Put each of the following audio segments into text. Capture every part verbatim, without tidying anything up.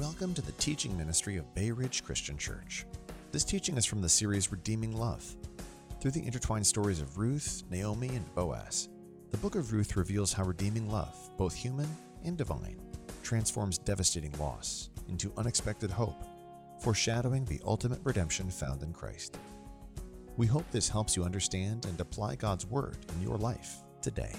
Welcome to the teaching ministry of Bay Ridge Christian Church. This teaching is from the series Redeeming Love. Through the intertwined stories of Ruth, Naomi, and Boaz, the book of Ruth reveals how redeeming love, both human and divine, transforms devastating loss into unexpected hope, foreshadowing the ultimate redemption found in Christ. We hope this helps you understand and apply God's word in your life today.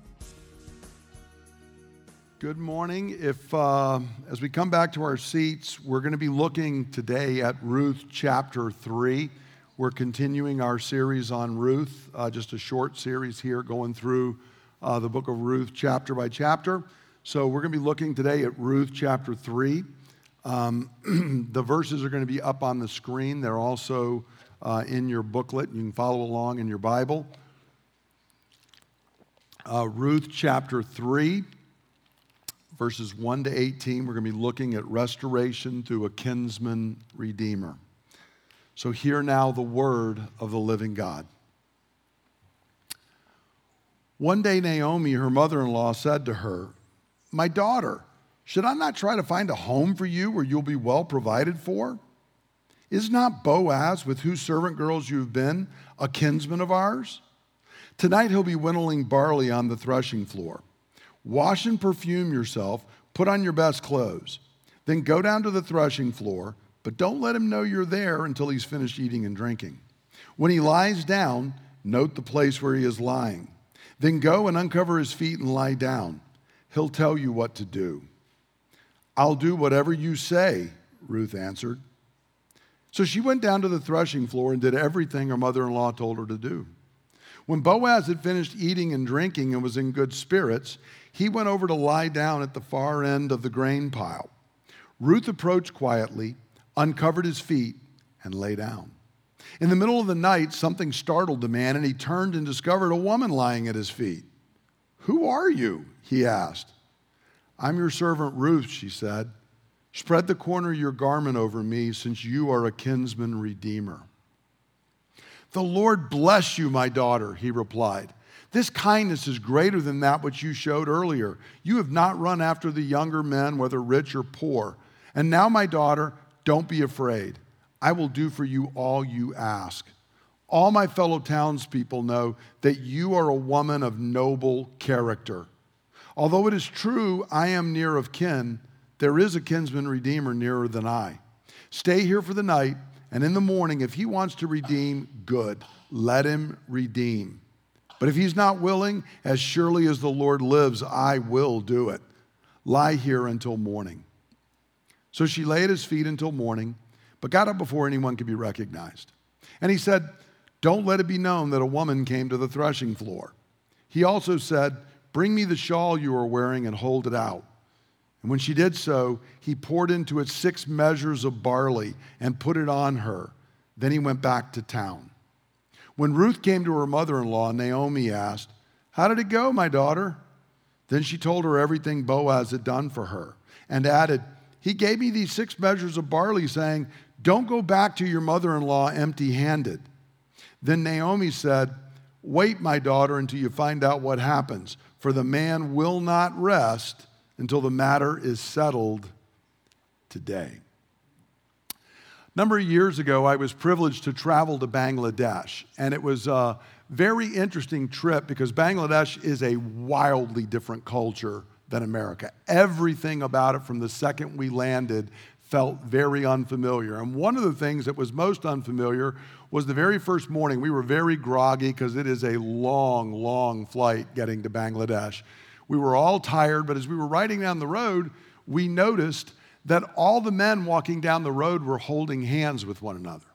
Good morning. If uh, as we come back to our seats, we're going to be looking today at Ruth chapter three. We're continuing our series on Ruth, uh, just a short series here going through uh, the book of Ruth chapter by chapter. So we're going to be looking today at Ruth chapter three. Um, the verses are going to be up on the screen. They're also uh, in your booklet. You can follow along in your Bible. Uh, Ruth chapter three. Verses one to eighteen, we're going to be looking at restoration through a kinsman redeemer. So hear now the word of the living God. One day Naomi, her mother-in-law, said to her, "My daughter, should I not try to find a home for you where you'll be well provided for? Is not Boaz, with whose servant girls you've been, a kinsman of ours? Tonight he'll be winnowing barley on the threshing floor. Wash and perfume yourself, put on your best clothes. Then go down to the threshing floor, but don't let him know you're there until he's finished eating and drinking. When he lies down, note the place where he is lying. Then go and uncover his feet and lie down. He'll tell you what to do." "I'll do whatever you say," Ruth answered. So she went down to the threshing floor and did everything her mother-in-law told her to do. When Boaz had finished eating and drinking and was in good spirits, he went over to lie down at the far end of the grain pile. Ruth approached quietly, uncovered his feet, and lay down. In the middle of the night, something startled the man, and he turned and discovered a woman lying at his feet. "Who are you?" he asked. "I'm your servant Ruth," she said. "Spread the corner of your garment over me, since you are a kinsman redeemer." "The Lord bless you, my daughter," he replied. "This kindness is greater than that which you showed earlier. You have not run after the younger men, whether rich or poor. And now, my daughter, don't be afraid. I will do for you all you ask. All my fellow townspeople know that you are a woman of noble character. Although it is true I am near of kin, there is a kinsman redeemer nearer than I. Stay here for the night, and in the morning, if he wants to redeem, good, let him redeem. But if he's not willing, as surely as the Lord lives, I will do it. Lie here until morning." So she lay at his feet until morning, but got up before anyone could be recognized. And he said, "Don't let it be known that a woman came to the threshing floor." He also said, "Bring me the shawl you are wearing and hold it out." And when she did so, he poured into it six measures of barley and put it on her. Then he went back to town. When Ruth came to her mother-in-law, Naomi asked, "How did it go, my daughter?" Then she told her everything Boaz had done for her and added, "He gave me these six measures of barley, saying, 'Don't go back to your mother-in-law empty-handed.'" Then Naomi said, "Wait, my daughter, until you find out what happens, for the man will not rest until the matter is settled today." A number of years ago, I was privileged to travel to Bangladesh, and it was a very interesting trip because Bangladesh is a wildly different culture than America. Everything about it from the second we landed felt very unfamiliar. And one of the things that was most unfamiliar was the very first morning. We were very groggy because it is a long, long flight getting to Bangladesh. We were all tired, but as we were riding down the road, we noticed that all the men walking down the road were holding hands with one another.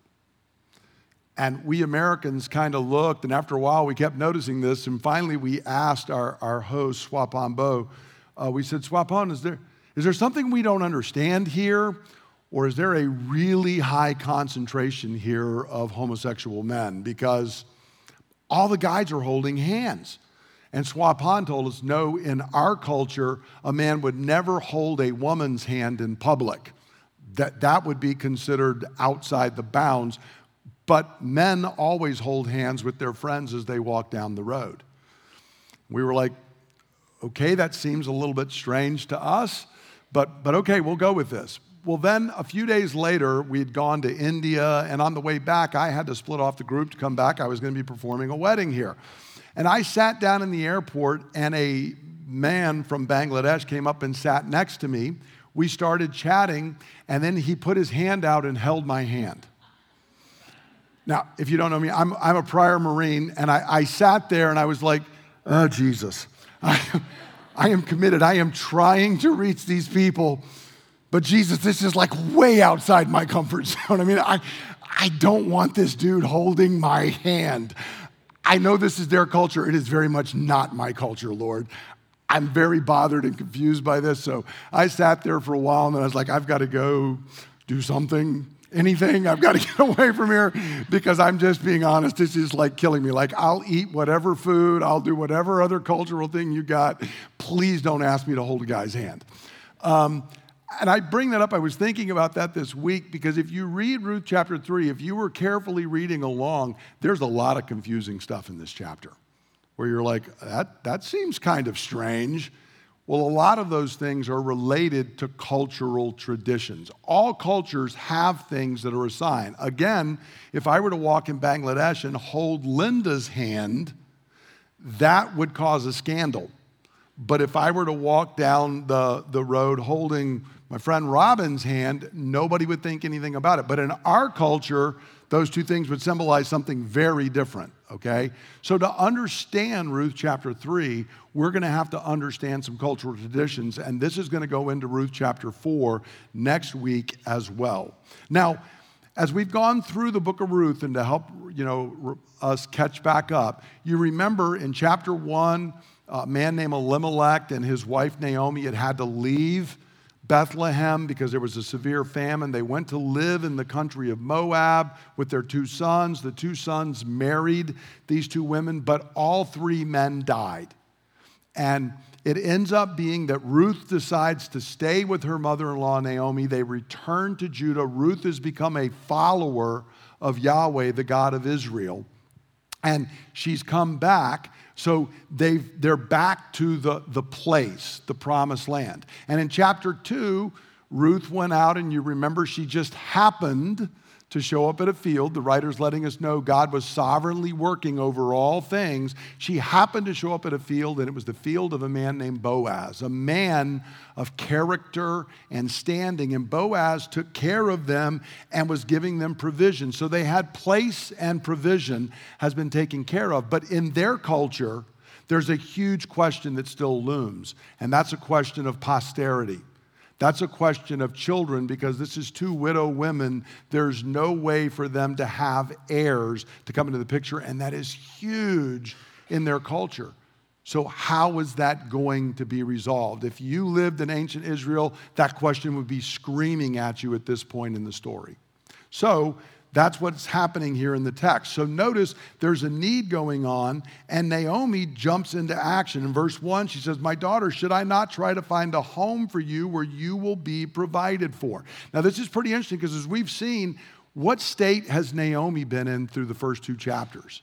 And we Americans kind of looked, and after a while we kept noticing this, and finally we asked our, our host, Swapan Bo, uh, we said, "Swapan, is there, is there something we don't understand here, or is there a really high concentration here of homosexual men? Because all the guys are holding hands." And Swapan told us, no, in our culture, a man would never hold a woman's hand in public. That, that would be considered outside the bounds. But men always hold hands with their friends as they walk down the road. We were like, okay, that seems a little bit strange to us, but, but okay, we'll go with this. Well, then a few days later, we had gone to India, and on the way back, I had to split off the group to come back. I was going to be performing a wedding here. And I sat down in the airport, and a man from Bangladesh came up and sat next to me. We started chatting, and then he put his hand out and held my hand. Now, if you don't know me, I'm, I'm a prior Marine, and I, I sat there, and I was like, oh, Jesus. I, I am committed. I am trying to reach these people. But Jesus, this is like way outside my comfort zone. I mean, I, I don't want this dude holding my hand. I know this is their culture. It is very much not my culture, Lord. I'm very bothered and confused by this. So I sat there for a while, and then I was like, I've got to go do something, anything. I've got to get away from here because I'm just being honest. This is like killing me. Like, I'll eat whatever food. I'll do whatever other cultural thing you got. Please don't ask me to hold a guy's hand. Um, And I bring that up, I was thinking about that this week, because if you read Ruth chapter three, if you were carefully reading along, there's a lot of confusing stuff in this chapter where you're like, that, that seems kind of strange. Well, a lot of those things are related to cultural traditions. All cultures have things that are assigned. Again, if I were to walk in Bangladesh and hold Linda's hand, that would cause a scandal. But if I were to walk down the, the road holding my friend Robin's hand, nobody would think anything about it. But in our culture, those two things would symbolize something very different, okay? So to understand Ruth chapter three, we're going to have to understand some cultural traditions, and this is going to go into Ruth chapter four next week as well. Now, as we've gone through the book of Ruth, and to help, you know, us catch back up, you remember in chapter one, a man named Elimelech and his wife Naomi had had to leave Bethlehem because there was a severe famine. They went to live in the country of Moab with their two sons. The two sons married these two women, but all three men died. And it ends up being that Ruth decides to stay with her mother-in-law Naomi. They return to Judah. Ruth has become a follower of Yahweh, the God of Israel. And she's come back. So they've, they're back to the, the place, the promised land. And in chapter two, Ruth went out, and you remember she just happened to show up at a field. The writer's letting us know God was sovereignly working over all things. She happened to show up at a field, and it was the field of a man named Boaz, a man of character and standing. And Boaz took care of them and was giving them provision. So they had place, and provision has been taken care of. But in their culture, there's a huge question that still looms, and that's a question of posterity. That's a question of children, because this is two widow women. There's no way for them to have heirs to come into the picture, and that is huge in their culture. So how is that going to be resolved? If you lived in ancient Israel, that question would be screaming at you at this point in the story. So that's what's happening here in the text. So notice there's a need going on, and Naomi jumps into action. In verse one, she says, "My daughter, should I not try to find a home for you where you will be provided for?" Now, this is pretty interesting, because as we've seen, what state has Naomi been in through the first two chapters?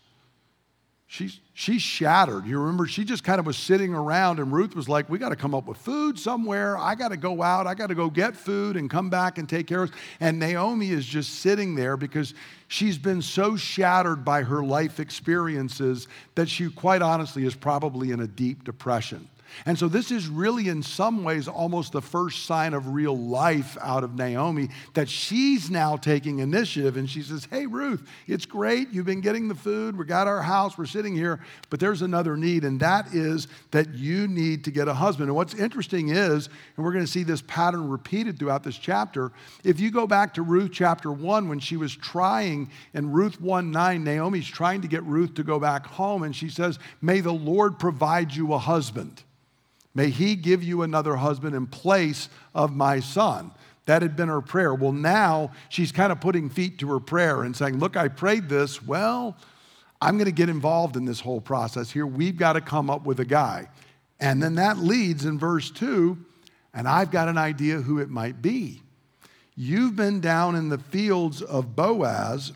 She's, she's shattered. You remember, she just kind of was sitting around, and Ruth was like, we got to come up with food somewhere. I got to go out. I got to go get food and come back and take care of us. And Naomi is just sitting there because she's been so shattered by her life experiences that she, quite honestly, is probably in a deep depression. And so this is really, in some ways, almost the first sign of real life out of Naomi, that she's now taking initiative, and she says, hey, Ruth, it's great. You've been getting the food. We got our house. We're sitting here. But there's another need, and that is that you need to get a husband. And what's interesting is, and we're going to see this pattern repeated throughout this chapter, if you go back to Ruth chapter one, when she was trying, in Ruth one nine, Naomi's trying to get Ruth to go back home, and she says, may the Lord provide you a husband. May he give you another husband in place of my son. That had been her prayer. Well, now she's kind of putting feet to her prayer and saying, look, I prayed this. Well, I'm going to get involved in this whole process here. We've got to come up with a guy. And then that leads in verse two, and I've got an idea who it might be. You've been down in the fields of Boaz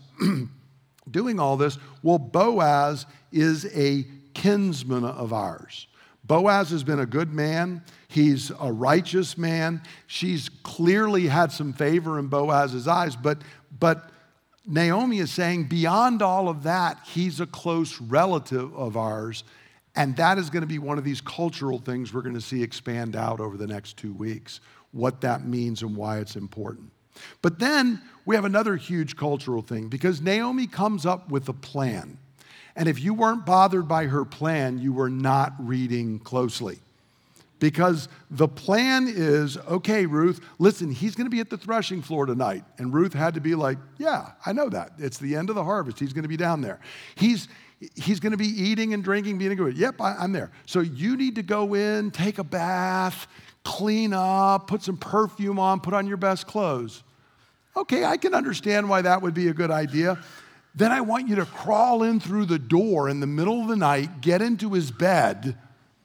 doing all this. Well, Boaz is a kinsman of ours. Boaz has been a good man. He's a righteous man. She's clearly had some favor in Boaz's eyes, but, but Naomi is saying beyond all of that, he's a close relative of ours, and that is going to be one of these cultural things we're going to see expand out over the next two weeks, what that means and why it's important. But then we have another huge cultural thing, because Naomi comes up with a plan. And if you weren't bothered by her plan, you were not reading closely. Because the plan is, okay, Ruth, listen, he's going to be at the threshing floor tonight. And Ruth had to be like, yeah, I know that. It's the end of the harvest. He's going to be down there. He's he's going to be eating and drinking, being good. Yep, I, I'm there. So you need to go in, take a bath, clean up, put some perfume on, put on your best clothes. Okay, I can understand why that would be a good idea. Then I want you to crawl in through the door in the middle of the night, get into his bed.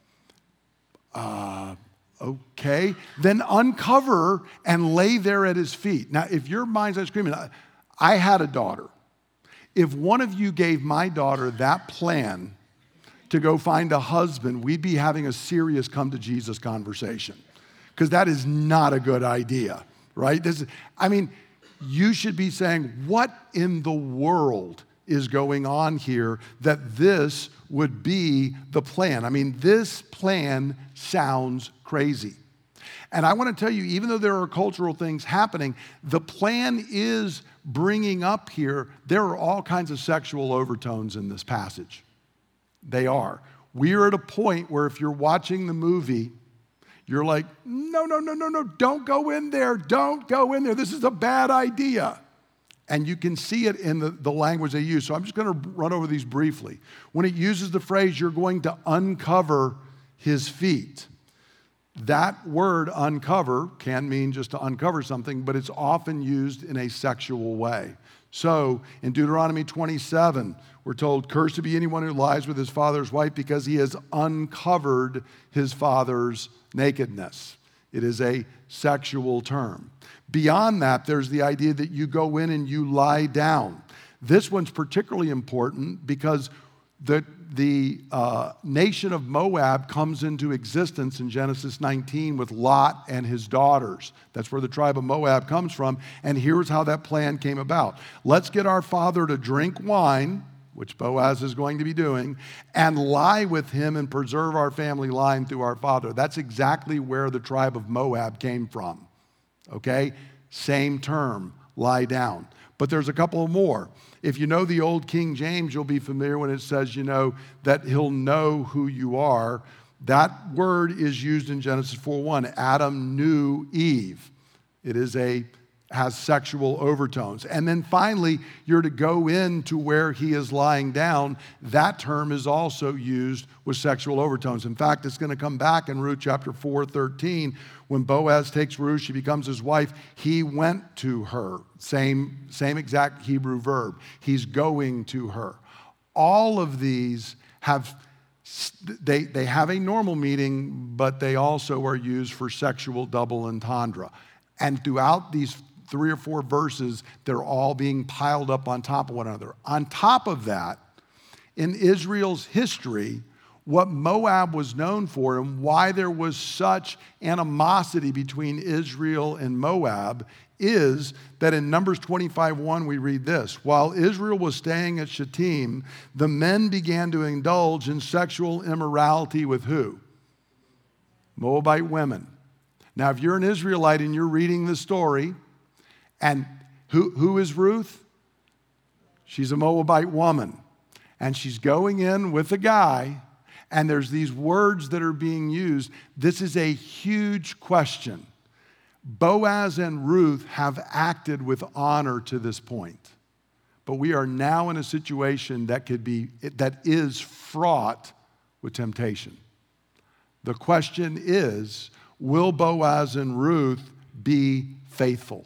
Uh, okay. Then uncover and lay there at his feet. Now, if your mind's not screaming, I, I had a daughter. If one of you gave my daughter that plan to go find a husband, we'd be having a serious come to Jesus conversation, because that is not a good idea, right? This is, I mean, you should be saying, what in the world is going on here that this would be the plan? I mean, this plan sounds crazy. And I want to tell you, even though there are cultural things happening, the plan is bringing up here, there are all kinds of sexual overtones in this passage. They are. We are at a point where if you're watching the movie, you're like, no, no, no, no, no, don't go in there. Don't go in there. This is a bad idea. And you can see it in the, the language they use. So I'm just going to run over these briefly. When it uses the phrase, you're going to uncover his feet. That word uncover can mean just to uncover something, but it's often used in a sexual way. So in Deuteronomy twenty-seven, we're told, cursed be anyone who lies with his father's wife, because he has uncovered his father's nakedness. It is a sexual term. Beyond that, there's the idea that you go in and you lie down. This one's particularly important because the, the uh, nation of Moab comes into existence in Genesis nineteen with Lot and his daughters. That's where the tribe of Moab comes from. And here's how that plan came about. Let's get our father to drink wine, which Boaz is going to be doing, and lie with him and preserve our family line through our father. That's exactly where the tribe of Moab came from. Okay? Same term, lie down. But there's a couple more. If you know the old King James, you'll be familiar when it says, you know, that he'll know who you are. That word is used in Genesis four one. Adam knew Eve. It is a has sexual overtones. And then finally, you're to go into where he is lying down. That term is also used with sexual overtones. In fact, it's going to come back in Ruth chapter four thirteen. When Boaz takes Ruth, she becomes his wife. He went to her. Same, same exact Hebrew verb. He's going to her. All of these have, they, they have a normal meaning, but they also are used for sexual double entendre. And throughout these three or four verses, they're all being piled up on top of one another. On top of that, in Israel's history, what Moab was known for and why there was such animosity between Israel and Moab is that in Numbers twenty-five one, we read this: while Israel was staying at Shittim, the men began to indulge in sexual immorality with who? Moabite women. Now, if you're an Israelite and you're reading the story, and who, who is Ruth? She's a Moabite woman. And she's going in with a guy, and there's these words that are being used. This is a huge question. Boaz and Ruth have acted with honor to this point. But we are now in a situation that could be, that is fraught with temptation. The question is, will Boaz and Ruth be faithful?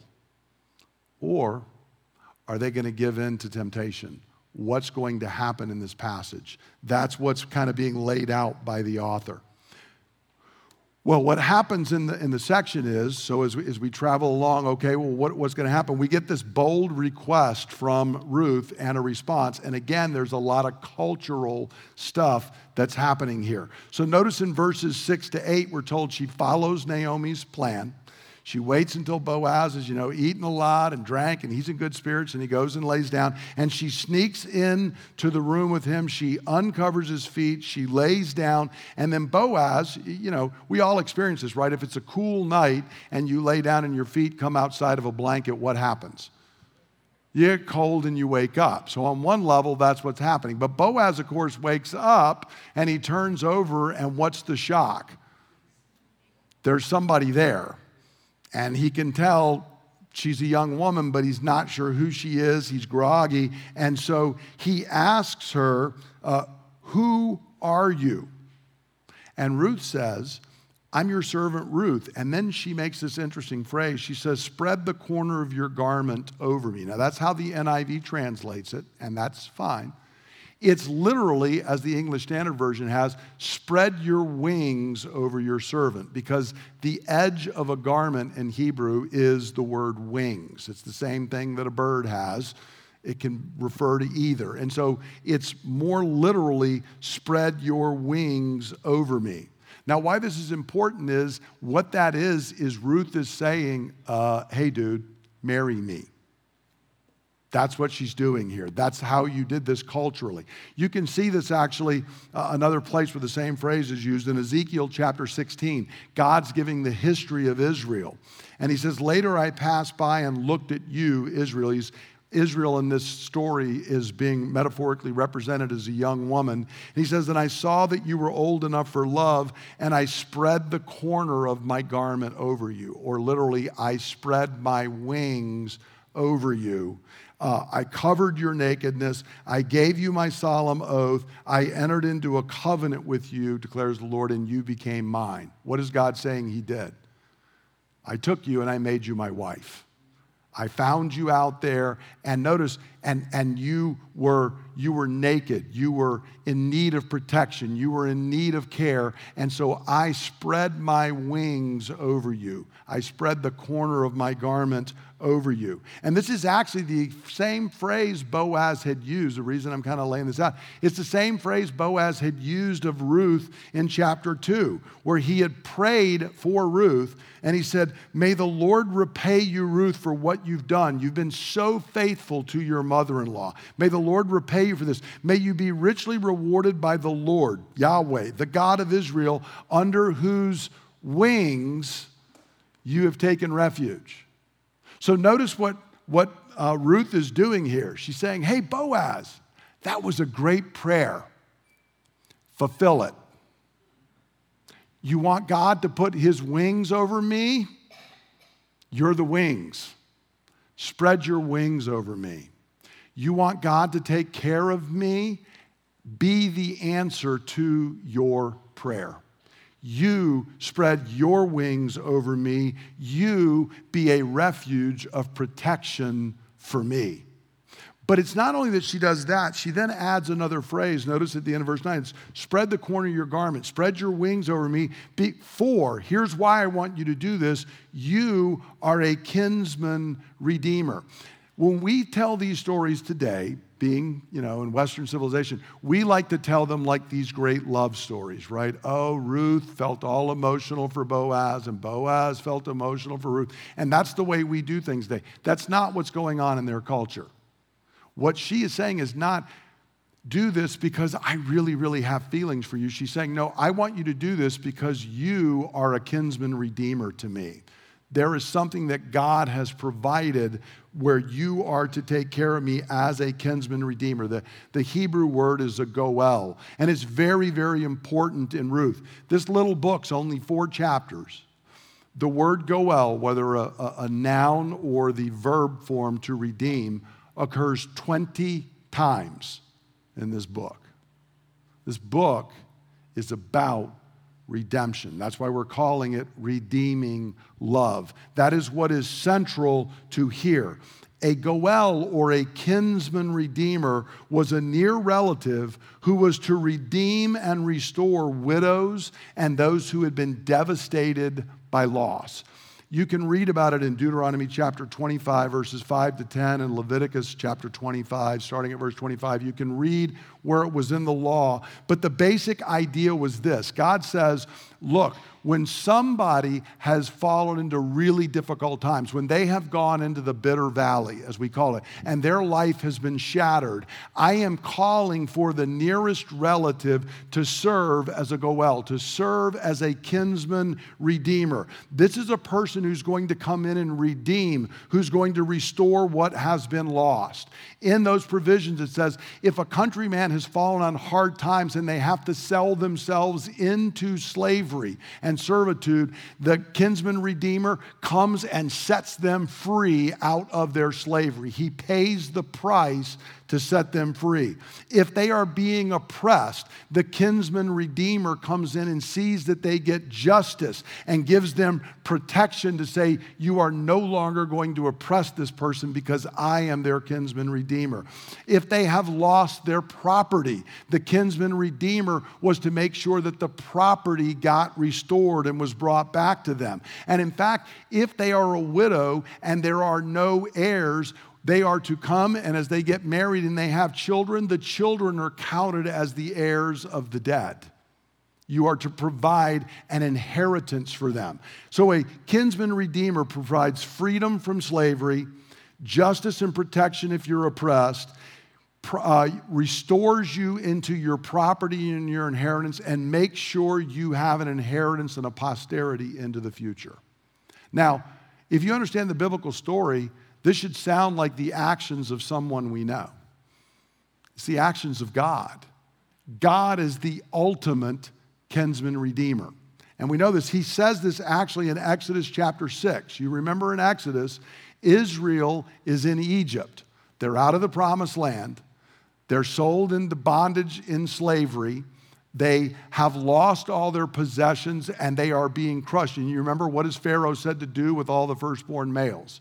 Or are they going to give in to temptation? What's going to happen in this passage? That's what's kind of being laid out by the author. Well, what happens in the in the section is, so as we, as we travel along, okay, well, what, what's going to happen? We get this bold request from Ruth and a response. And again, there's a lot of cultural stuff that's happening here. So notice in verses six to eight, we're told she follows Naomi's plan. She waits until Boaz is, you know, eating a lot and drank, and he's in good spirits, and he goes and lays down. And she sneaks in to the room with him. She uncovers his feet. She lays down. And then Boaz, you know, we all experience this, right? If it's a cool night and you lay down and your feet come outside of a blanket, what happens? You get cold and you wake up. So on one level, that's what's happening. But Boaz, of course, wakes up, and he turns over, and what's the shock? There's somebody there. And he can tell she's a young woman, but he's not sure who she is. He's groggy. And so he asks her, uh, who are you? And Ruth says, I'm your servant Ruth. And then she makes this interesting phrase. She says, spread the corner of your garment over me. Now that's how the N I V translates it, and that's fine. It's literally, as the English Standard Version has, spread your wings over your servant, because the edge of a garment in Hebrew is the word wings. It's the same thing that a bird has. It can refer to either. And so it's more literally, spread your wings over me. Now, why this is important is, what that is, is Ruth is saying, uh, hey, dude, marry me. That's what she's doing here. That's how you did this culturally. You can see this actually uh, another place where the same phrase is used in Ezekiel chapter sixteen. God's giving the history of Israel. And he says, later I passed by and looked at you, Israel. He's, Israel in this story is being metaphorically represented as a young woman. And he says, and I saw that you were old enough for love, and I spread the corner of my garment over you. Or literally, I spread my wings over you. Uh, I covered your nakedness. I gave you my solemn oath. I entered into a covenant with you, declares the Lord, and you became mine. What is God saying he did? I took you and I made you my wife. I found you out there, and notice, and, and you were you were naked. You were in need of protection. You were in need of care. And so I spread my wings over you. I spread the corner of my garment over you. And this is actually the same phrase Boaz had used. The reason I'm kind of laying this out, it's the same phrase Boaz had used of Ruth in chapter two, where he had prayed for Ruth, and he said, may the Lord repay you, Ruth, for what you've done. You've been so faithful to your mother-in-law. May the Lord repay you for this. May you be richly rewarded by the Lord, Yahweh, the God of Israel, under whose wings you have taken refuge. So notice what, what uh, Ruth is doing here. She's saying, hey, Boaz, that was a great prayer. Fulfill it. You want God to put his wings over me? You're the wings. Spread your wings over me. You want God to take care of me? Be the answer to your prayer. You spread your wings over me. You be a refuge of protection for me. But it's not only that she does that, she then adds another phrase. Notice at the end of verse nine, it's spread the corner of your garment, spread your wings over me. Be, for, here's why I want you to do this, you are a kinsman redeemer. When we tell these stories today, being, you know, in Western civilization, we like to tell them like these great love stories, right? Oh, Ruth felt all emotional for Boaz, and Boaz felt emotional for Ruth. And that's the way we do things today. That's not what's going on in their culture. What she is saying is not, do this because I really, really have feelings for you. She's saying, no, I want you to do this because you are a kinsman redeemer to me. There is something that God has provided where you are to take care of me as a kinsman redeemer. The, the Hebrew word is a goel, and it's very, very important in Ruth. This little book's only four chapters. The word goel, whether a, a, a noun or the verb form to redeem, occurs twenty times in this book. This book is about redemption. That's why we're calling it redeeming love. That is what is central to here. A goel, or a kinsman redeemer, was a near relative who was to redeem and restore widows and those who had been devastated by loss. You can read about it in Deuteronomy chapter twenty-five, verses five to ten, and Leviticus chapter twenty-five, starting at verse twenty-five. You can read where it was in the law. But the basic idea was this. God says, look, when somebody has fallen into really difficult times, when they have gone into the bitter valley, as we call it, and their life has been shattered, I am calling for the nearest relative to serve as a goel, to serve as a kinsman redeemer. This is a person who's going to come in and redeem, who's going to restore what has been lost. In those provisions, it says, if a countryman has fallen on hard times and they have to sell themselves into slavery and servitude, the kinsman redeemer comes and sets them free out of their slavery. He pays the price to set them free. If they are being oppressed, the kinsman redeemer comes in and sees that they get justice and gives them protection to say, you are no longer going to oppress this person because I am their kinsman redeemer. If they have lost their property, the kinsman redeemer was to make sure that the property got restored and was brought back to them. And in fact, if they are a widow and there are no heirs, they are to come, and as they get married and they have children, the children are counted as the heirs of the dead. You are to provide an inheritance for them. So a kinsman redeemer provides freedom from slavery, justice and protection if you're oppressed, uh, restores you into your property and your inheritance, and makes sure you have an inheritance and a posterity into the future. Now, if you understand the biblical story, this should sound like the actions of someone we know. It's the actions of God. God is the ultimate kinsman redeemer. And we know this. He says this actually in Exodus chapter six. You remember in Exodus, Israel is in Egypt. They're out of the promised land. They're sold into bondage in slavery. They have lost all their possessions and they are being crushed. And you remember what is Pharaoh said to do with all the firstborn males?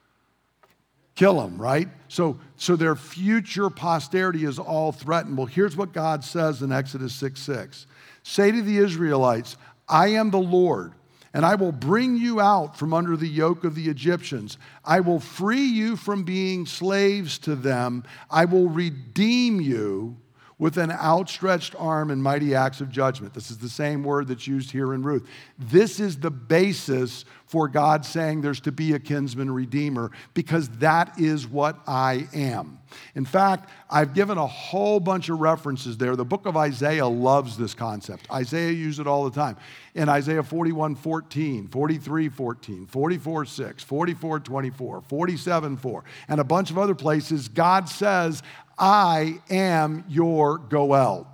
Kill them, right? So, so their future posterity is all threatened. Well, here's what God says in Exodus six six. Say to the Israelites, I am the Lord, and I will bring you out from under the yoke of the Egyptians. I will free you from being slaves to them. I will redeem you with an outstretched arm and mighty acts of judgment. This is the same word that's used here in Ruth. This is the basis for God saying there's to be a kinsman redeemer, because that is what I am. In fact, I've given a whole bunch of references there. The book of Isaiah loves this concept. Isaiah used it all the time. In Isaiah forty-one fourteen, forty-three fourteen, forty-four six, forty-four twenty-four, forty-seven four, and a bunch of other places, God says, I am your goel.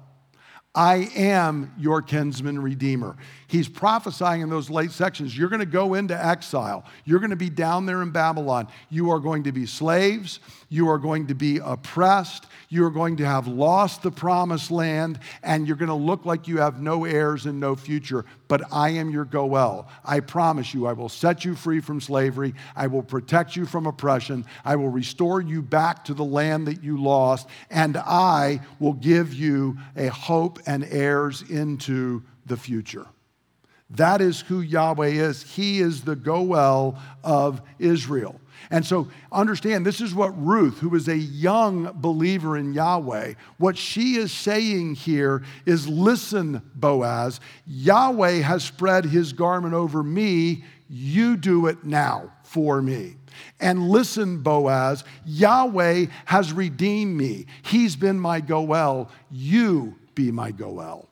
I am your kinsman redeemer. He's prophesying in those late sections. You're going to go into exile. You're going to be down there in Babylon. You are going to be slaves. You are going to be oppressed. You are going to have lost the promised land, and you're going to look like you have no heirs and no future. But I am your goel. I promise you, I will set you free from slavery. I will protect you from oppression. I will restore you back to the land that you lost, and I will give you a hope and heirs into the future. That is who Yahweh is. He is the goel of Israel. And so understand, this is what Ruth, who is a young believer in Yahweh, what she is saying here is, listen, Boaz, Yahweh has spread his garment over me. You do it now for me. And listen, Boaz, Yahweh has redeemed me. He's been my goel. You be my goel.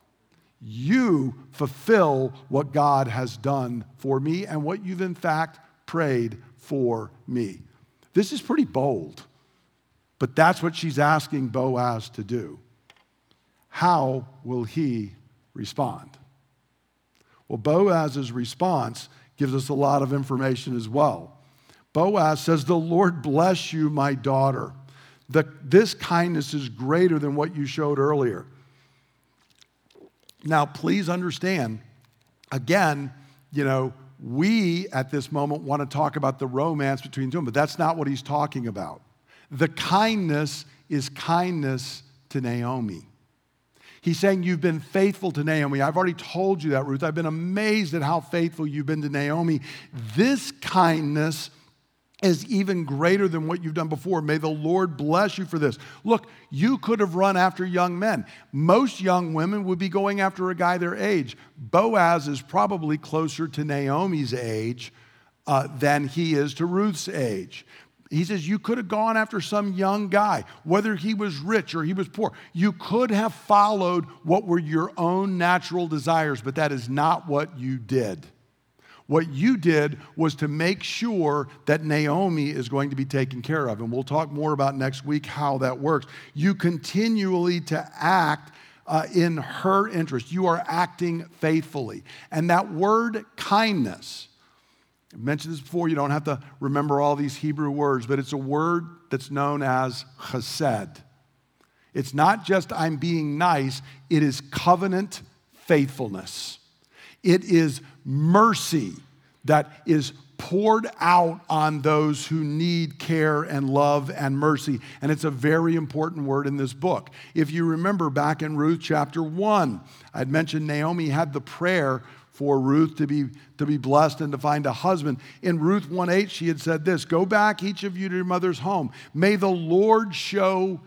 You fulfill what God has done for me and what you've in fact prayed for me. This is pretty bold, but that's what she's asking Boaz to do. How will he respond? Well, Boaz's response gives us a lot of information as well. Boaz says, the Lord bless you, my daughter. The, this kindness is greater than what you showed earlier. Now, please understand, again, you know, we, at this moment, want to talk about the romance between the two, but that's not what he's talking about. The kindness is kindness to Naomi. He's saying you've been faithful to Naomi. I've already told you that, Ruth. I've been amazed at how faithful you've been to Naomi. This kindness is even greater than what you've done before. May the Lord bless you for this. Look, you could have run after young men. Most young women would be going after a guy their age. Boaz is probably closer to Naomi's age uh, than he is to Ruth's age. He says you could have gone after some young guy, whether he was rich or he was poor. You could have followed what were your own natural desires, but that is not what you did. What you did was to make sure that Naomi is going to be taken care of. And we'll talk more about next week how that works. You continually to act uh, in her interest. You are acting faithfully. And that word kindness, I've mentioned this before, you don't have to remember all these Hebrew words, but it's a word that's known as chesed. It's not just I'm being nice, it is covenant faithfulness. It is mercy that is poured out on those who need care and love and mercy. And it's a very important word in this book. If you remember back in Ruth chapter one, I'd mentioned Naomi had the prayer for Ruth to be, to be blessed and to find a husband. In Ruth one eight, she had said this, "Go back, each of you, to your mother's home. May the Lord show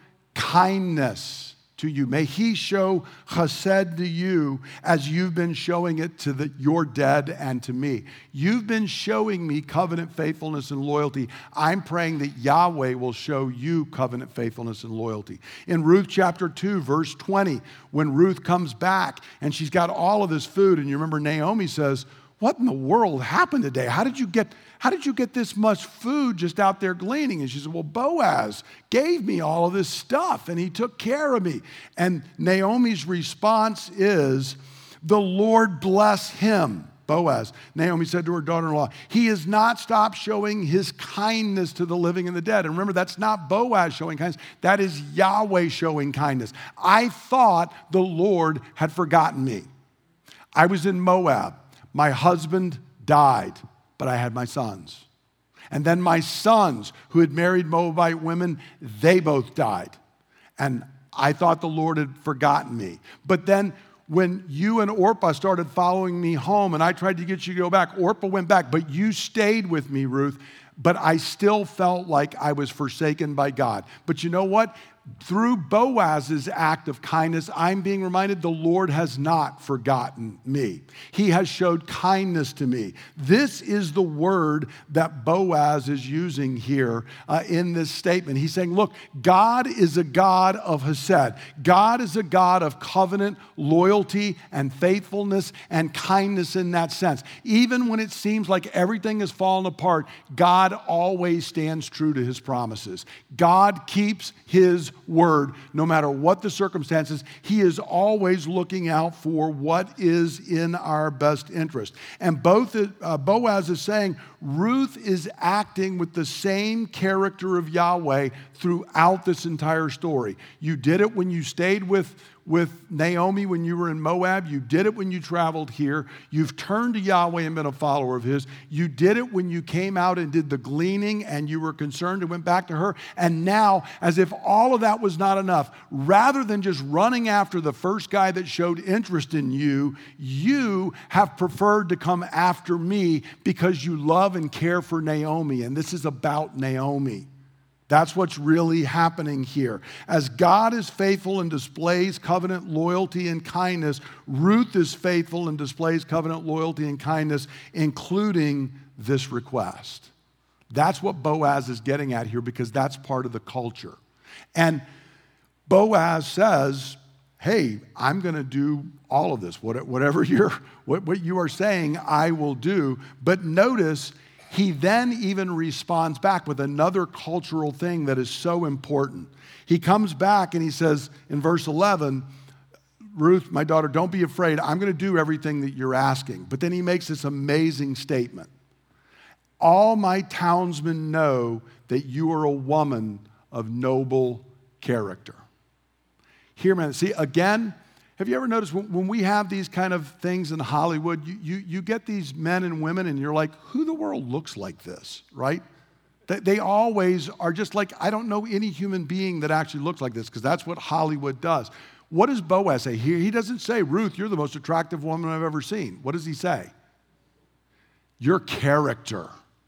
kindness to you. May he show chesed to you as you've been showing it to the, your dead and to me. You've been showing me covenant faithfulness and loyalty. I'm praying that Yahweh will show you covenant faithfulness and loyalty." In Ruth chapter two, verse twenty, when Ruth comes back and she's got all of this food, and you remember Naomi says, "What in the world happened today? How did you get How did you get this much food just out there gleaning?" And she said, "Well, Boaz gave me all of this stuff and he took care of me." And Naomi's response is, "The Lord bless him." Boaz. Naomi said to her daughter-in-law, "He has not stopped showing his kindness to the living and the dead." And remember, that's not Boaz showing kindness. That is Yahweh showing kindness. I thought the Lord had forgotten me. I was in Moab. My husband died, but I had my sons. And then my sons, who had married Moabite women, they both died. And I thought the Lord had forgotten me. But then when you and Orpah started following me home and I tried to get you to go back, Orpah went back, but you stayed with me, Ruth. But I still felt like I was forsaken by God. But you know what? Through Boaz's act of kindness, I'm being reminded the Lord has not forgotten me. He has showed kindness to me. This is the word that Boaz is using here uh, in this statement. He's saying, look, God is a God of Hesed. God is a God of covenant, loyalty, and faithfulness and kindness in that sense. Even when it seems like everything has fallen apart, God always stands true to His promises. God keeps His word, no matter what the circumstances. He is always looking out for what is in our best interest. And both uh, Boaz is saying Ruth is acting with the same character of Yahweh throughout this entire story. You did it when you stayed with with Naomi when you were in Moab. You did it when you traveled here. You've turned to Yahweh and been a follower of His. You did it when you came out and did the gleaning and you were concerned and went back to her. And now, as if all of that was not enough, rather than just running after the first guy that showed interest in you, you have preferred to come after me because you love and care for Naomi. And this is about Naomi. That's what's really happening here. As God is faithful and displays covenant loyalty and kindness, Ruth is faithful and displays covenant loyalty and kindness, including this request. That's what Boaz is getting at here because that's part of the culture. And Boaz says, hey, I'm going to do all of this. Whatever you're, what, what you are saying, I will do. But notice, he then even responds back with another cultural thing that is so important. He comes back and he says in verse eleven, Ruth, my daughter, don't be afraid. I'm going to do everything that you're asking. But then he makes this amazing statement. All my townsmen know that you are a woman of noble character. Here, man, see, again, Have you ever noticed when, when we have these kind of things in Hollywood, you, you, you get these men and women and you're like, who in the world looks like this, right? They, they always are just like, I don't know any human being that actually looks like this, because that's what Hollywood does. What does Boaz say? He, he doesn't say, Ruth, you're the most attractive woman I've ever seen. What does he say? Your character.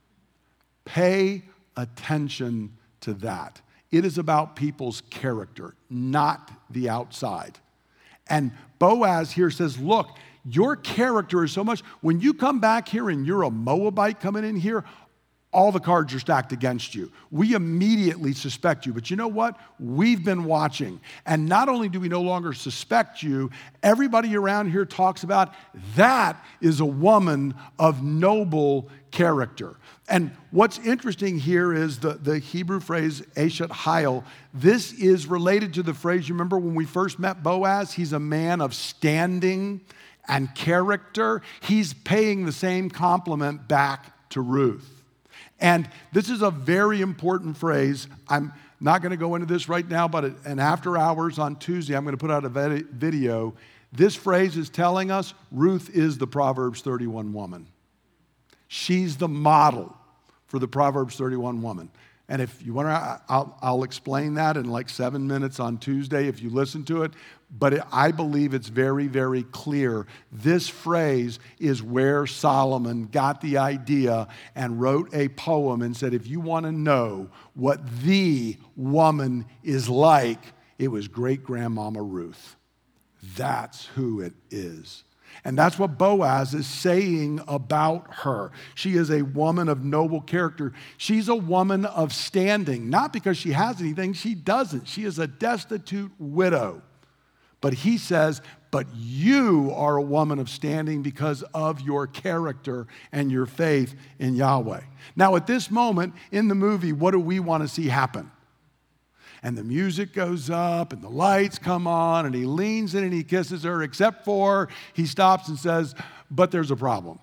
Pay attention to that. It is about people's character, not the outside. And Boaz here says, look, your character is so much, when you come back here and you're a Moabite coming in here, all the cards are stacked against you. We immediately suspect you. But you know what? We've been watching. And not only do we no longer suspect you, everybody around here talks about that is a woman of noble character. And what's interesting here is the, the Hebrew phrase, Eshet Hayil. This is related to the phrase, you remember when we first met Boaz? He's a man of standing and character. He's paying the same compliment back to Ruth. And this is a very important phrase. I'm not going to go into this right now, but and after hours on Tuesday, I'm going to put out a video. This phrase is telling us Ruth is the Proverbs thirty-one woman. She's the model for the Proverbs thirty-one woman. And if you want to, I'll, I'll explain that in like seven minutes on Tuesday if you listen to it. But it, I believe it's very, very clear. This phrase is where Solomon got the idea and wrote a poem and said, if you want to know what the woman is like, it was great-grandmama Ruth. That's who it is. And that's what Boaz is saying about her. She is a woman of noble character. She's a woman of standing, not because she has anything, she doesn't. She is a destitute widow. But he says, but you are a woman of standing because of your character and your faith in Yahweh. Now, at this moment in the movie, what do we want to see happen? And the music goes up and the lights come on and he leans in and he kisses her, except for he stops and says, but there's a problem.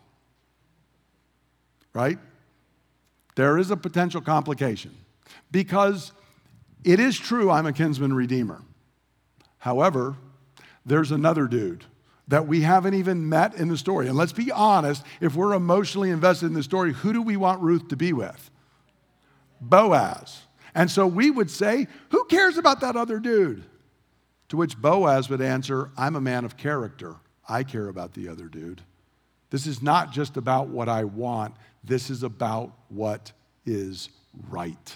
Right? There is a potential complication. Because it is true I'm a kinsman redeemer. However, there's another dude that we haven't even met in the story. And let's be honest, if we're emotionally invested in the story, who do we want Ruth to be with? Boaz. And so we would say, who cares about that other dude? To which Boaz would answer, I'm a man of character. I care about the other dude. This is not just about what I want. This is about what is right.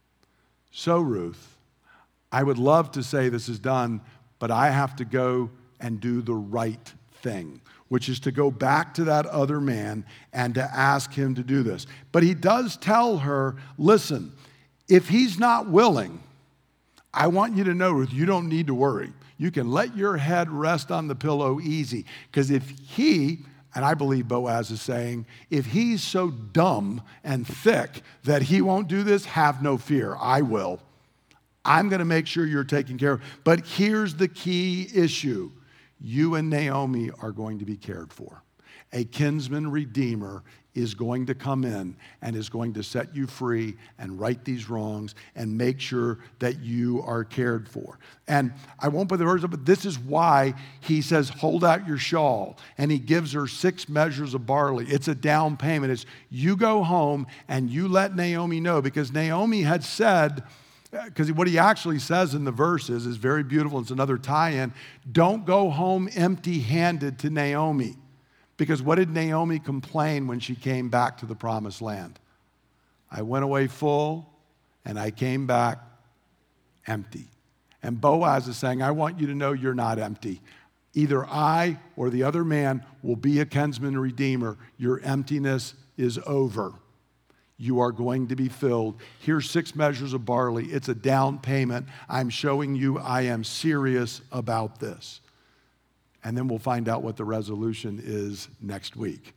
So, Ruth, I would love to say this is done, but I have to go and do the right thing, which is to go back to that other man and to ask him to do this. But he does tell her, listen, if he's not willing, I want you to know, Ruth, you don't need to worry. You can let your head rest on the pillow easy. Because if he, and I believe Boaz is saying, if he's so dumb and thick that he won't do this, have no fear, I will. I'm going to make sure you're taken care of. But here's the key issue. You and Naomi are going to be cared for. A kinsman redeemer is going to come in and is going to set you free and right these wrongs and make sure that you are cared for. And I won't put the words up, but this is why he says, hold out your shawl. And he gives her six measures of barley. It's a down payment. It's you go home and you let Naomi know, because Naomi had said, because what he actually says in the verses is very beautiful. It's another tie-in. Don't go home empty-handed to Naomi. Because what did Naomi complain when she came back to the promised land? I went away full and I came back empty. And Boaz is saying, I want you to know you're not empty. Either I or the other man will be a kinsman redeemer. Your emptiness is over. You are going to be filled. Here's six measures of barley. It's a down payment. I'm showing you I am serious about this. And then we'll find out what the resolution is next week.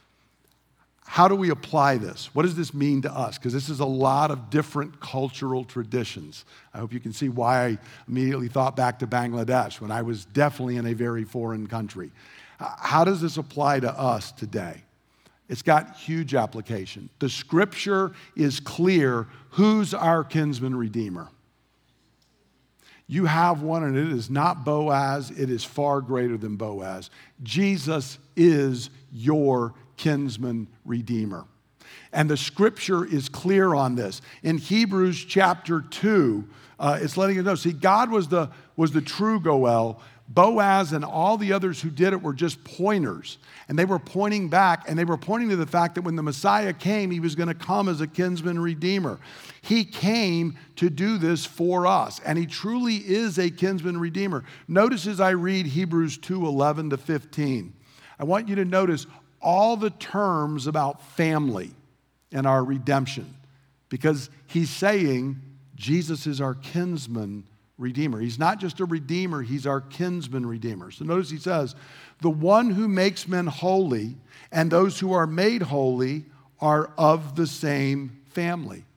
How do we apply this? What does this mean to us? Because this is a lot of different cultural traditions. I hope you can see why I immediately thought back to Bangladesh when I was definitely in a very foreign country. How does this apply to us today? It's got huge application. The scripture is clear. Who's our kinsman redeemer? You have one, and it is not Boaz. It is far greater than Boaz. Jesus is your kinsman redeemer. And the scripture is clear on this. In Hebrews chapter two, uh, it's letting you know. See, God was the, was the true Goel. Boaz and all the others who did it were just pointers. And they were pointing back, and they were pointing to the fact that when the Messiah came, he was going to come as a kinsman redeemer. He came to do this for us, and he truly is a kinsman redeemer. Notice as I read Hebrews two, eleven to fifteen, I want you to notice all the terms about family and our redemption, because he's saying Jesus is our kinsman redeemer. He's not just a redeemer, he's our kinsman redeemer. So notice he says, the one who makes men holy and those who are made holy are of the same family.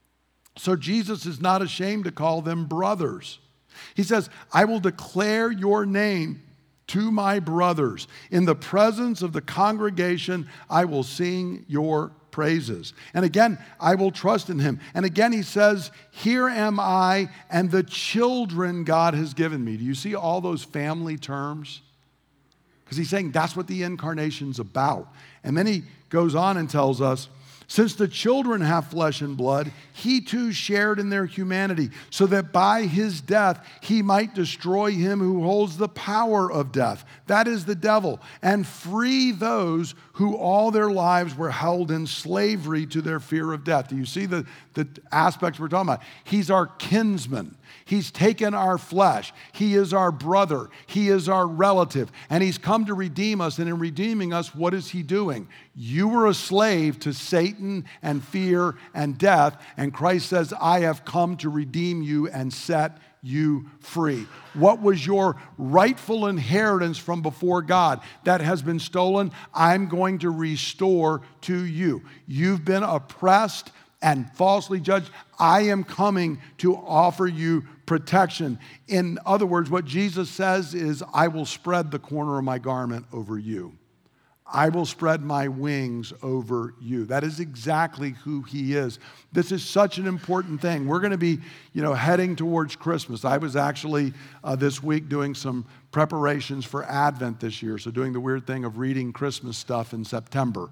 So Jesus is not ashamed to call them brothers. He says, I will declare your name to my brothers. In the presence of the congregation, I will sing your praises. And again, I will trust in him. And again, he says, here am I and the children God has given me. Do you see all those family terms? Because he's saying that's what the incarnation's about. And then he goes on and tells us, since the children have flesh and blood, he too shared in their humanity, so that by his death he might destroy him who holds the power of death, that is the devil, and free those who all their lives were held in slavery to their fear of death. Do you see the, the aspects we're talking about? He's our kinsman. He's taken our flesh. He is our brother. He is our relative. And he's come to redeem us. And in redeeming us, what is he doing? You were a slave to Satan and fear and death. And Christ says, I have come to redeem you and set you free. What was your rightful inheritance from before God that has been stolen? I'm going to restore to you. You've been oppressed and falsely judged. I am coming to offer you protection. In other words, what Jesus says is, I will spread the corner of my garment over you. I will spread my wings over you. That is exactly who he is. This is such an important thing. We're going to be, you know, heading towards Christmas. I was actually uh, this week doing some preparations for Advent this year, so doing the weird thing of reading Christmas stuff in September.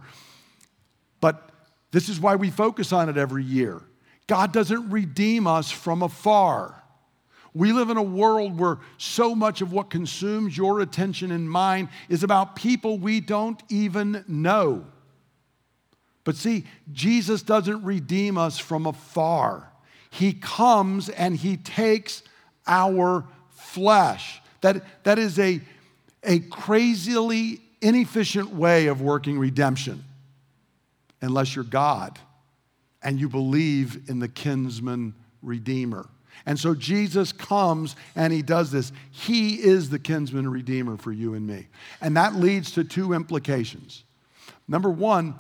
But this is why we focus on it every year. God doesn't redeem us from afar. We live in a world where so much of what consumes your attention and mine is about people we don't even know. But see, Jesus doesn't redeem us from afar. He comes and he takes our flesh. That, that is a, a crazily inefficient way of working redemption, unless you're God and you believe in the kinsman redeemer. And so Jesus comes and he does this. He is the kinsman redeemer for you and me. And that leads to two implications. Number one,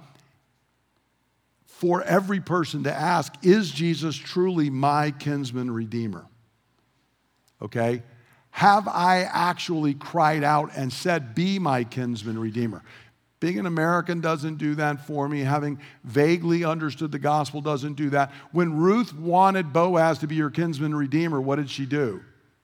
for every person to ask, is Jesus truly my kinsman redeemer? Okay? Have I actually cried out and said, be my kinsman redeemer? Being an American doesn't do that for me. Having vaguely understood the gospel doesn't do that. When Ruth wanted Boaz to be her kinsman redeemer, what did she do?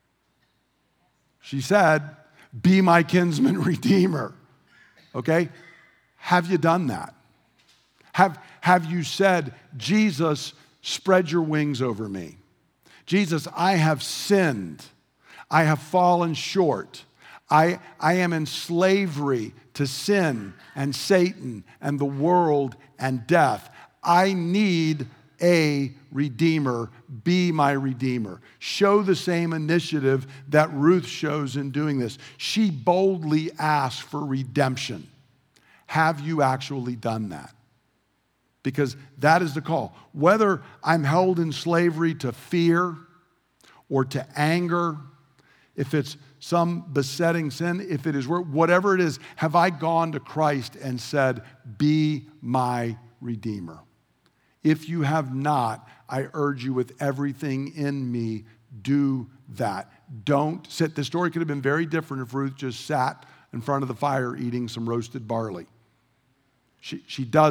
She said, be my kinsman redeemer. Okay? Have you done that? Have, have you said, Jesus, spread your wings over me? Jesus, I have sinned. I have fallen short. I, I am in slavery to sin and Satan and the world and death. I need a redeemer. Be my redeemer. Show the same initiative that Ruth shows in doing this. She boldly asked for redemption. Have you actually done that? Because that is the call. Whether I'm held in slavery to fear or to anger, if it's some besetting sin, if it is whatever it is, have I gone to Christ and said, be my redeemer? If you have not, I urge you with everything in me, do that. Don't sit. The story could have been very different if Ruth just sat in front of the fire eating some roasted barley. She, she doesn't.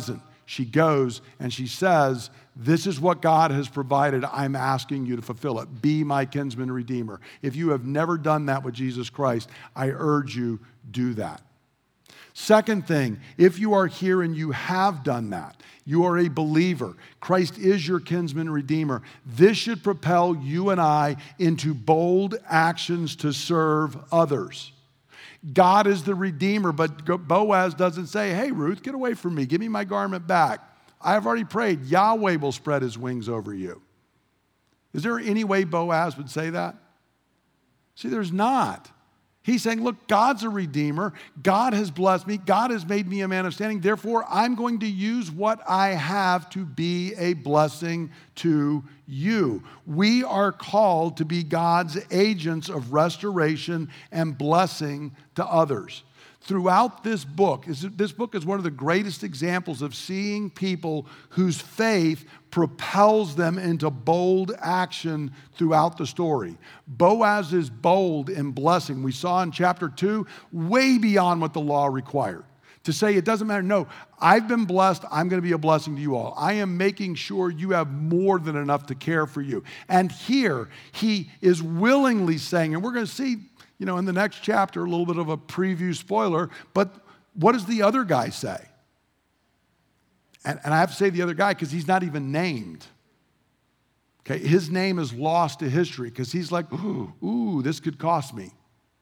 she goes and she says, this is what God has provided. I'm asking you to fulfill it. Be my kinsman redeemer. If you have never done that with Jesus Christ, I urge you, do that. Second thing, if you are here and you have done that, you are a believer, Christ is your kinsman redeemer, this should propel you and I into bold actions to serve others. God is the redeemer, but Boaz doesn't say, hey, Ruth, get away from me. Give me my garment back. I've already prayed. Yahweh will spread his wings over you. Is there any way Boaz would say that? See, there's not. He's saying, look, God's a redeemer. God has blessed me. God has made me a man of standing. Therefore, I'm going to use what I have to be a blessing to you. We are called to be God's agents of restoration and blessing to others. Throughout this book, this book is one of the greatest examples of seeing people whose faith propels them into bold action throughout the story. Boaz is bold in blessing. We saw in chapter two, way beyond what the law required. To say it doesn't matter. No, I've been blessed. I'm going to be a blessing to you all. I am making sure you have more than enough to care for you. And here he is willingly saying, and we're going to see, you know, in the next chapter, a little bit of a preview spoiler, but what does the other guy say? And, and I have to say the other guy because he's not even named. Okay, his name is lost to history because he's like, ooh, ooh, this could cost me.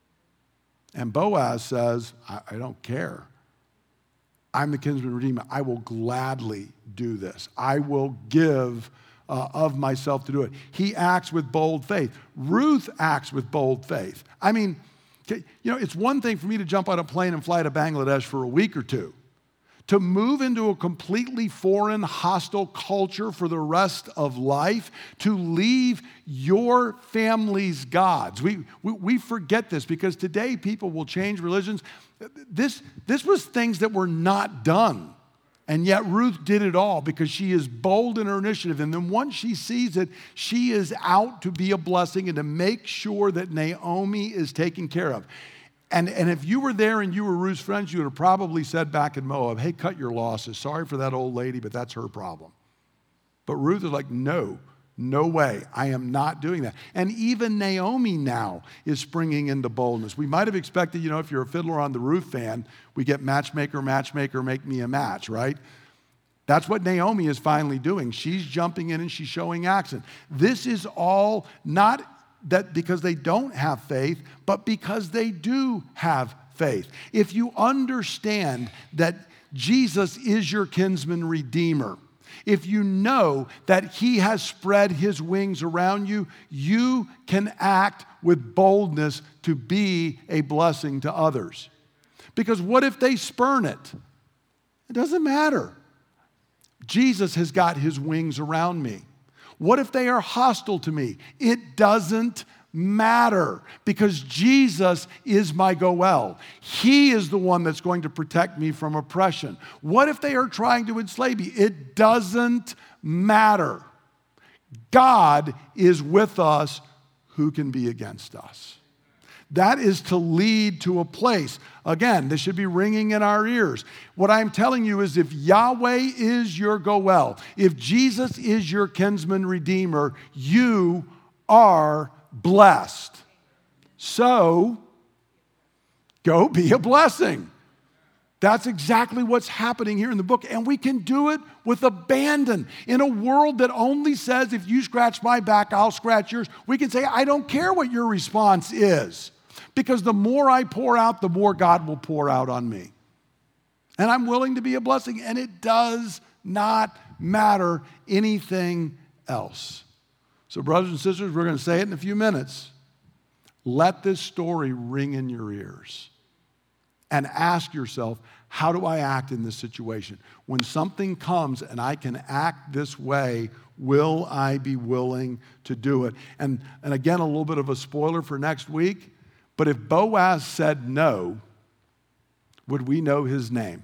And Boaz says, I, I don't care. I'm the kinsman redeemer. I will gladly do this. I will give Uh, of myself to do it. He acts with bold faith. Ruth acts with bold faith. I mean, you know, it's one thing for me to jump on a plane and fly to Bangladesh for a week or two. To move into a completely foreign, hostile culture for the rest of life, to leave your family's gods. We, we, we forget this because today people will change religions. This, this was things that were not done. And yet Ruth did it all because she is bold in her initiative. And then once she sees it, she is out to be a blessing and to make sure that Naomi is taken care of. And, and if you were there and you were Ruth's friends, you would have probably said back in Moab, hey, cut your losses. Sorry for that old lady, but that's her problem. But Ruth is like, no, no way. I am not doing that. And even Naomi now is springing into boldness. We might have expected, you know, if you're a Fiddler on the Roof fan, we get matchmaker, matchmaker, make me a match, right? That's what Naomi is finally doing. She's jumping in and she's showing action. This is all not that because they don't have faith, but because they do have faith. If you understand that Jesus is your kinsman redeemer, if you know that he has spread his wings around you, you can act with boldness to be a blessing to others. Because what if they spurn it? It doesn't matter. Jesus has got his wings around me. What if they are hostile to me? It doesn't matter because Jesus is my Goel. He is the one that's going to protect me from oppression. What if they are trying to enslave me? It doesn't matter. God is with us. Who can be against us? That is to lead to a place. Again, this should be ringing in our ears. What I'm telling you is if Yahweh is your Goel, if Jesus is your kinsman redeemer, you are blessed. So, go be a blessing. That's exactly what's happening here in the book. And we can do it with abandon. In a world that only says, if you scratch my back, I'll scratch yours, we can say, I don't care what your response is. Because the more I pour out, the more God will pour out on me. And I'm willing to be a blessing. And it does not matter anything else. So brothers and sisters, we're going to say it in a few minutes. Let this story ring in your ears. And ask yourself, how do I act in this situation? When something comes and I can act this way, will I be willing to do it? And, and again, a little bit of a spoiler for next week. But if Boaz said no, would we know his name?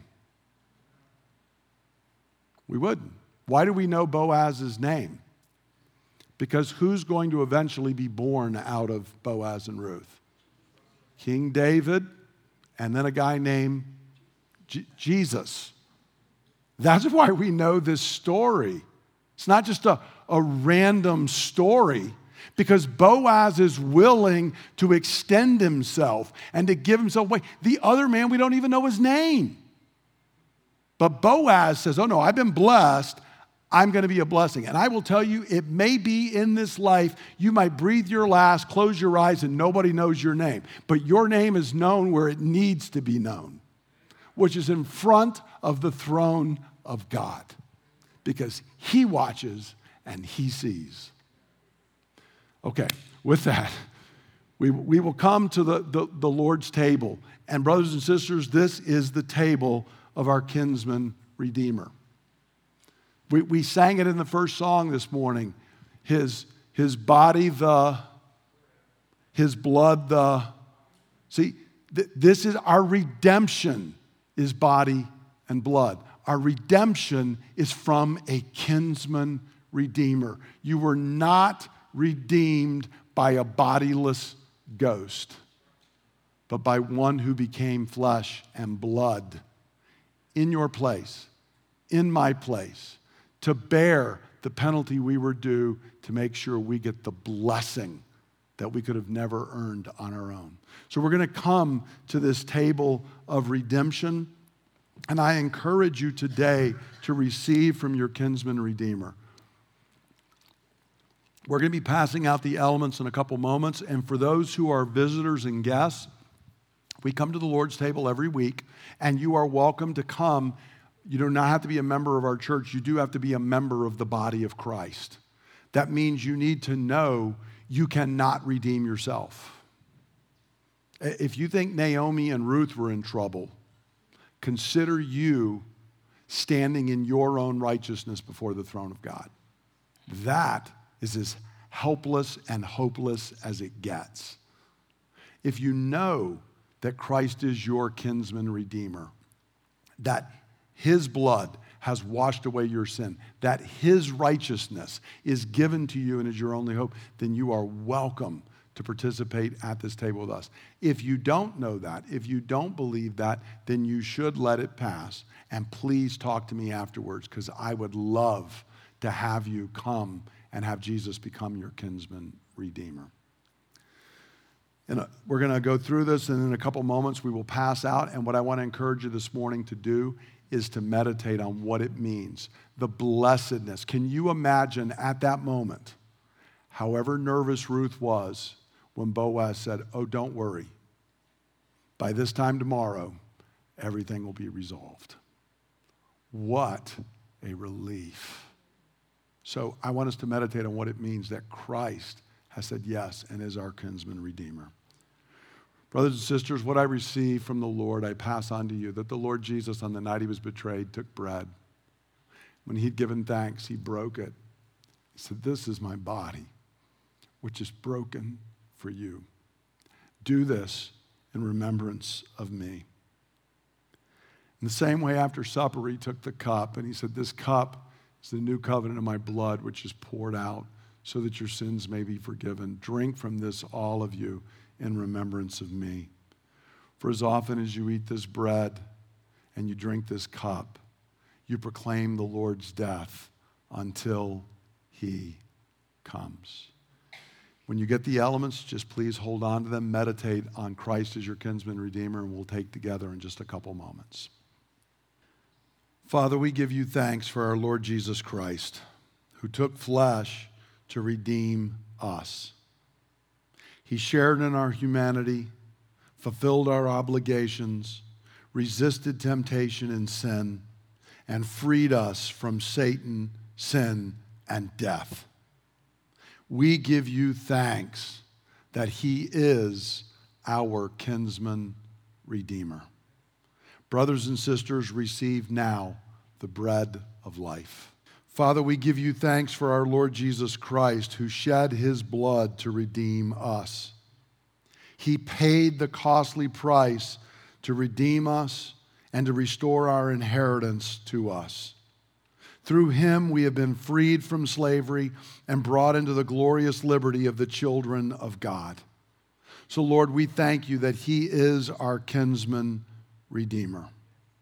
We wouldn't. Why do we know Boaz's name? Because who's going to eventually be born out of Boaz and Ruth? King David, and then a guy named J- Jesus. That's why we know this story. It's not just a, a random story, because Boaz is willing to extend himself and to give himself away. The other man, we don't even know his name. But Boaz says, oh no, I've been blessed. I'm going to be a blessing. And I will tell you, it may be in this life, you might breathe your last, close your eyes, and nobody knows your name. But your name is known where it needs to be known, which is in front of the throne of God, because he watches and he sees. Okay, with that, we, we will come to the, the, the Lord's table. And brothers and sisters, this is the table of our kinsman redeemer. We, we sang it in the first song this morning. His, his body, the, his blood, the, see, th- this is our redemption, is body and blood. Our redemption is from a kinsman redeemer. You were not redeemed by a bodiless ghost, but by one who became flesh and blood in your place, in my place, to bear the penalty we were due, to make sure we get the blessing that we could have never earned on our own. So we're going to come to this table of redemption, and I encourage you today to receive from your kinsman redeemer. We're going to be passing out the elements in a couple moments, and for those who are visitors and guests, we come to the Lord's table every week, and you are welcome to come. You do not have to be a member of our church. You do have to be a member of the body of Christ. That means you need to know you cannot redeem yourself. If you think Naomi and Ruth were in trouble, consider you standing in your own righteousness before the throne of God. That is as helpless and hopeless as it gets. If you know that Christ is your kinsman redeemer, that his blood has washed away your sin, that his righteousness is given to you and is your only hope, then you are welcome to participate at this table with us. If you don't know that, if you don't believe that, then you should let it pass. And please talk to me afterwards, because I would love to have you come and have Jesus become your kinsman redeemer. And we're going to go through this, and in a couple moments we will pass out. And what I want to encourage you this morning to do is to meditate on what it means, the blessedness. Can you imagine at that moment, however nervous Ruth was, when Boaz said, oh, don't worry. By this time tomorrow, everything will be resolved. What a relief. So I want us to meditate on what it means that Christ has said yes and is our kinsman redeemer. Brothers and sisters, what I receive from the Lord, I pass on to you, that the Lord Jesus, on the night he was betrayed, took bread. When he'd given thanks, he broke it. He said, this is my body, which is broken for you. Do this in remembrance of me. In the same way, after supper, he took the cup, and he said, this cup is the new covenant of my blood, which is poured out so that your sins may be forgiven. Drink from this, all of you, in remembrance of me. For as often as you eat this bread and you drink this cup, you proclaim the Lord's death until he comes. When you get the elements, just please hold on to them. Meditate on Christ as your kinsman redeemer, and we'll take together in just a couple moments. Father, we give you thanks for our Lord Jesus Christ, who took flesh to redeem us. He shared in our humanity, fulfilled our obligations, resisted temptation and sin, and freed us from Satan, sin, and death. We give you thanks that he is our kinsman redeemer. Brothers and sisters, receive now the bread of life. Father, we give you thanks for our Lord Jesus Christ, who shed his blood to redeem us. He paid the costly price to redeem us and to restore our inheritance to us. Through him we have been freed from slavery and brought into the glorious liberty of the children of God. So, Lord, we thank you that he is our kinsman redeemer.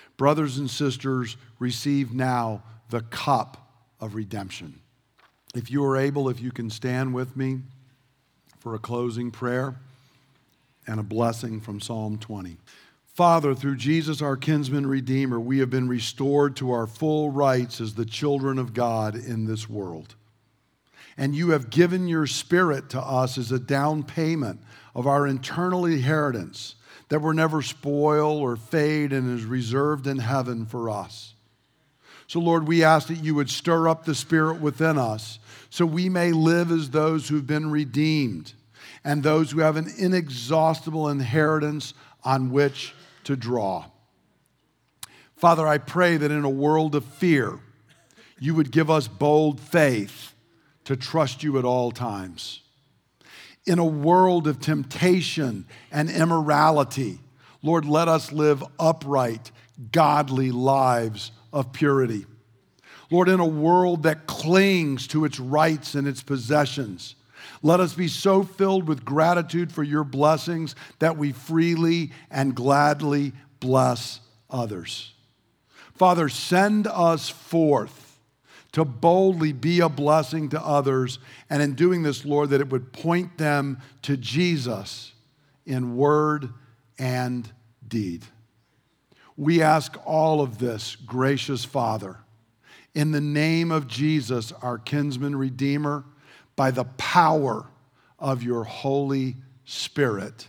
Brothers and sisters, receive now the cup of redemption. If you are able, if you can stand with me for a closing prayer and a blessing from Psalm twenty. Father, through Jesus, our kinsman redeemer, we have been restored to our full rights as the children of God in this world. And you have given your Spirit to us as a down payment of our eternal inheritance that will never spoil or fade and is reserved in heaven for us. So, Lord, we ask that you would stir up the Spirit within us so we may live as those who've been redeemed and those who have an inexhaustible inheritance on which to draw. Father, I pray that in a world of fear, you would give us bold faith to trust you at all times. In a world of temptation and immorality, Lord, let us live upright, godly lives of purity. Lord, in a world that clings to its rights and its possessions, let us be so filled with gratitude for your blessings that we freely and gladly bless others. Father, send us forth to boldly be a blessing to others, and in doing this, Lord, that it would point them to Jesus in word and deed. We ask all of this, gracious Father, in the name of Jesus, our kinsman redeemer, by the power of your Holy Spirit.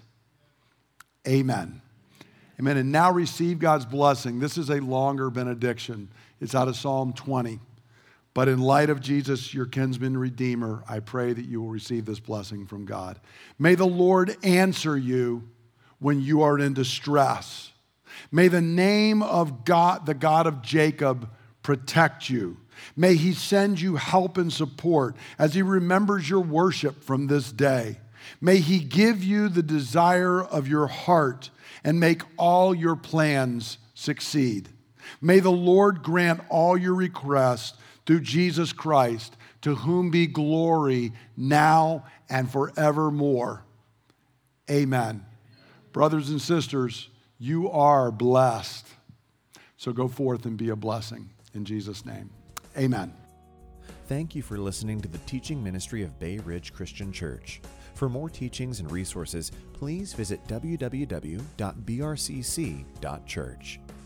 Amen. Amen. And now receive God's blessing. This is a longer benediction. It's out of Psalm twenty. But in light of Jesus, your kinsman redeemer, I pray that you will receive this blessing from God. May the Lord answer you when you are in distress. May the name of God, the God of Jacob, protect you. May he send you help and support as he remembers your worship from this day. May he give you the desire of your heart and make all your plans succeed. May the Lord grant all your requests through Jesus Christ, to whom be glory now and forevermore. Amen. Brothers and sisters, you are blessed. So go forth and be a blessing in Jesus' name. Amen. Thank you for listening to the teaching ministry of Bay Ridge Christian Church. For more teachings and resources, please visit w w w dot b r c c dot church.